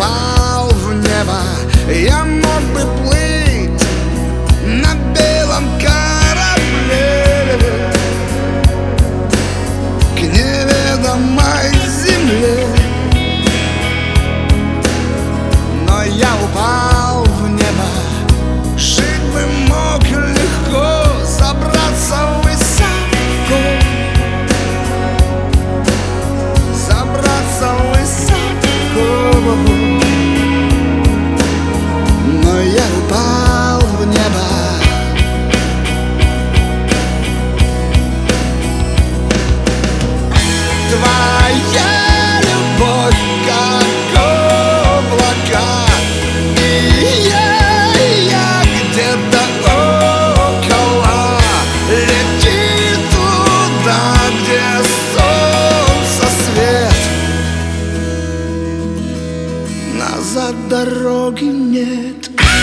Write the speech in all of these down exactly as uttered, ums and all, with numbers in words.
упал в небо, я мог бы плыть на белом корабле к неведомой земле. Но я упал в небо, жить бы мог легко, забраться высоко, забраться высоко. Но я упал в небо. Твоя любовь как облака, и я, я где-то около. Лети туда, где солнце свет, назад дороги нет.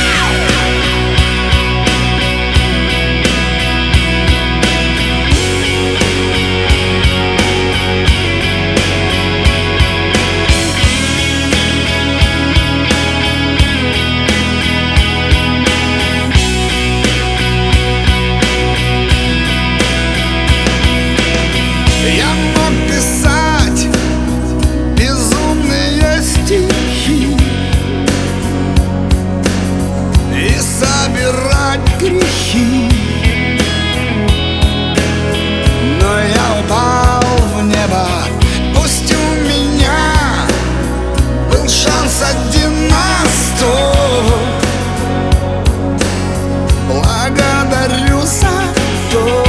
Я мог писать безумные стихи и собирать грехи, но я упал в небо. Пусть у меня был шанс один на сто, благодарю за то,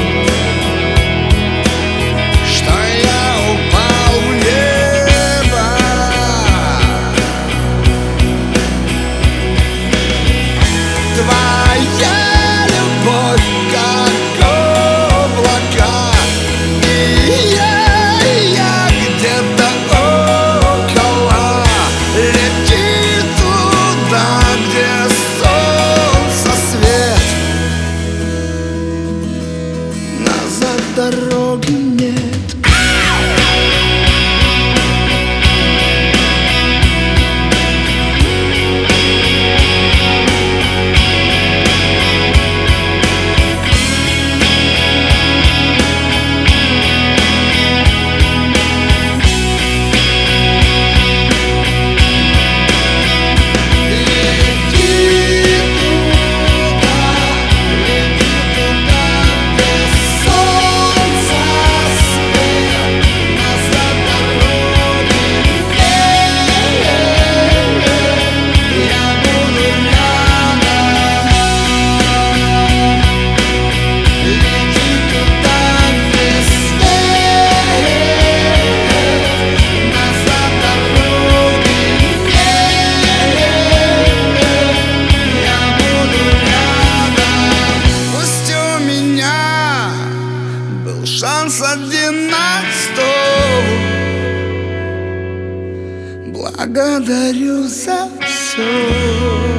твоя любовь как облака, и я, я где-то около. Лети туда, где солнце свет, назад дороги нет. Шанс один на сто, благодарю за все.